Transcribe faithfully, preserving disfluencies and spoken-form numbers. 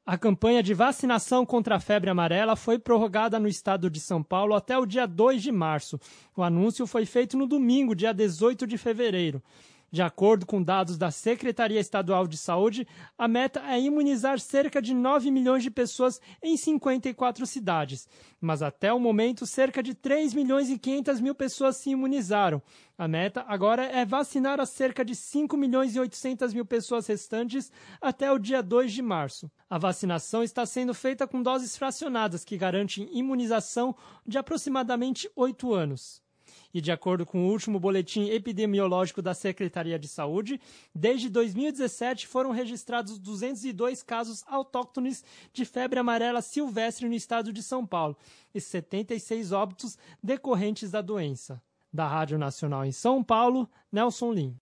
A campanha de vacinação contra a febre amarela foi prorrogada no estado de São Paulo até o dia dois de março. O anúncio foi feito no domingo, dia dezoito de fevereiro. De acordo com dados da Secretaria Estadual de Saúde, a meta é imunizar cerca de nove milhões de pessoas em cinquenta e quatro cidades. Mas até o momento, cerca de três milhões e quinhentas mil pessoas se imunizaram. A meta agora é vacinar as cerca de cinco milhões e oitocentas mil pessoas restantes até o dia dois de março. A vacinação está sendo feita com doses fracionadas, que garantem imunização de aproximadamente oito anos. E de acordo com o último boletim epidemiológico da Secretaria de Saúde, desde dois mil e dezessete foram registrados duzentos e dois casos autóctones de febre amarela silvestre no estado de São Paulo e setenta e seis óbitos decorrentes da doença. Da Rádio Nacional em São Paulo, Nelson Lim.